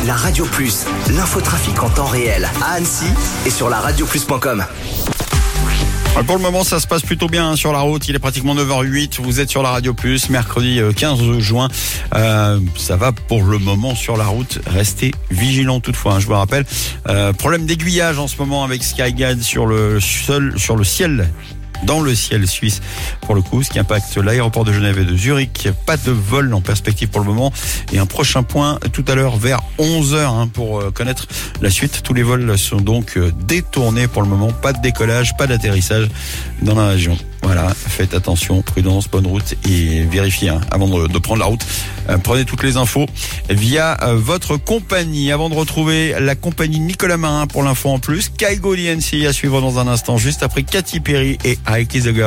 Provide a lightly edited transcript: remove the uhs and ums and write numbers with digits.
La Radio Plus, l'infotrafic en temps réel à Annecy et sur la radioplus.com. Pour le moment, ça se passe plutôt bien sur la route. Il est pratiquement 9h08. Vous êtes sur la Radio Plus, mercredi 15 juin. Ça va pour le moment sur la route. Restez vigilants toutefois. Je vous rappelle, problème d'aiguillage en ce moment avec Skyguide sur le ciel. Dans le ciel suisse, pour le coup, ce qui impacte l'aéroport de Genève et de Zurich. Pas de vol en perspective pour le moment. Et un prochain point tout à l'heure vers 11h pour connaître la suite. Tous les vols sont donc détournés pour le moment. Pas de décollage, pas d'atterrissage dans la région. Voilà, faites attention, prudence, bonne route et vérifiez avant de prendre la route. Prenez toutes les infos via votre compagnie. Avant de retrouver la compagnie Nicolas Marin pour l'info en plus, Kaigo DNC à suivre dans un instant, juste après Katy Perry et I Kiss a Girl.